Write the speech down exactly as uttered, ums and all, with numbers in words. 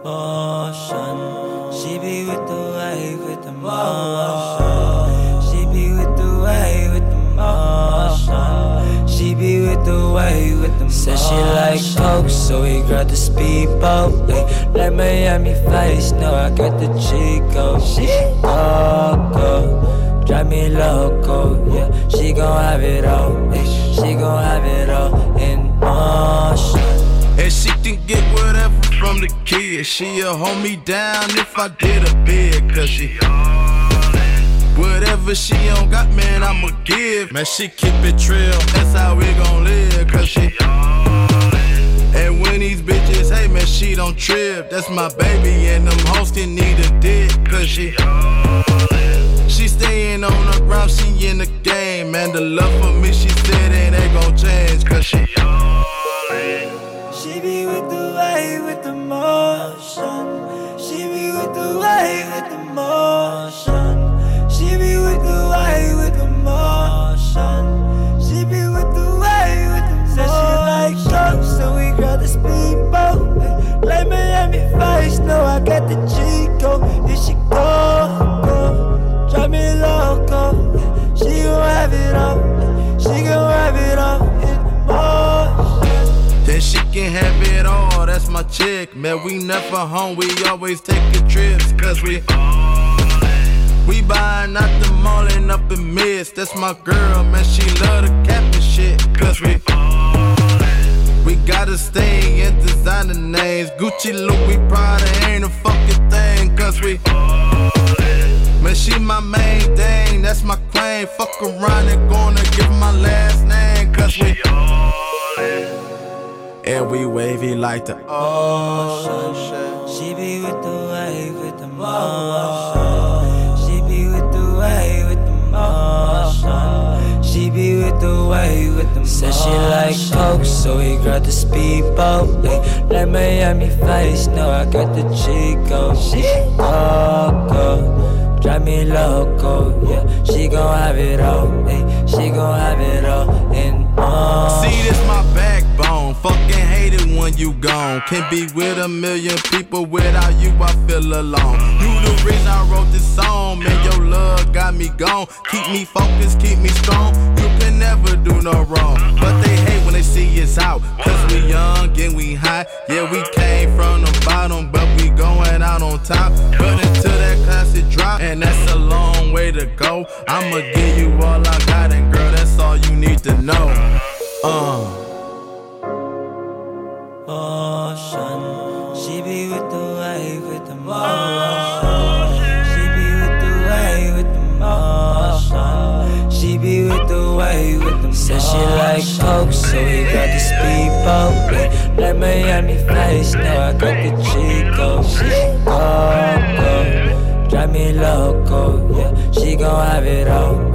motion. She be with the wave with the motion. She be with the wave with the motion. She be with the wave with the motion. Said she like coke, so we grabbed the speedboat. Ay, like Miami Vice, no, I got the Chico. She go, go, drive me loco, yeah. She gon' have it all, ay, she gon' have it all in motion. And she can get whatever from the kid. She'll hold me down if I did a bid, cause she all in. Whatever she don't got, man, I'ma give. Man, she keep it trill, that's how we gon' live, cause she all in. And when these bitches hate, man, she don't trip. That's my baby, and them hoes can need a dick, cause she all in. She staying on the ground, she in the game. Man, the love for me, she said it ain't gon' change, cause she all in. She be with the wave with the motion. She be with the wave with the motion. She be with the wave with the motion. She be with the wave with the motion. Said she like coke, so we grab the speedboat. Like Miami Vice, no, I got the Chico. If she go, go, drive me loco. She gon' have it all. She gon' have it all in motion. Then she can have it all, that's my chick. Man, we never home, we always taking trips, cause we all in. We buying out the mall and up in Mids, that's my girl, man, she love the cap and shit, cause we all in. We gotta stay in designer names, Gucci, Louis, Prada ain't a fucking thing, cause we all in. Man, she my main thing, that's my queen. Fuck around and gonna give my last name, cause we all in. And we wavy like the ocean. She be with the wave with the motion. She be with the wave with the motion. She be with the wave with the motion. Said she like coke, so we grabbed the speedboat. Ay, like Miami Vice, no, I got the Chico. She go, go, drive me loco, yeah. She gon' have it all, ay, she gon' have it all in motion. See, this my backbone. Fucking hate it when you gone. Can't be with a million people, without you I feel alone. You the reason I wrote this song, man, your love got me gone. Keep me focused, keep me strong. You can never do no wrong. But they hate when they see us out, cause we young and we hot. Yeah, we came from the bottom, but we going out on top. But until that classic drop, and that's a long way to go, I'ma give you all I got, and girl, that's all you need to know. Uh Motion. She be with the wave with the motion. She be with the wave with the motion. She be with the wave with the motion. Said she like coke, so we got the speedboat. Like Miami Vice, no, I got the Chico. She go, go, drive me loco, yeah. She gon' have it all.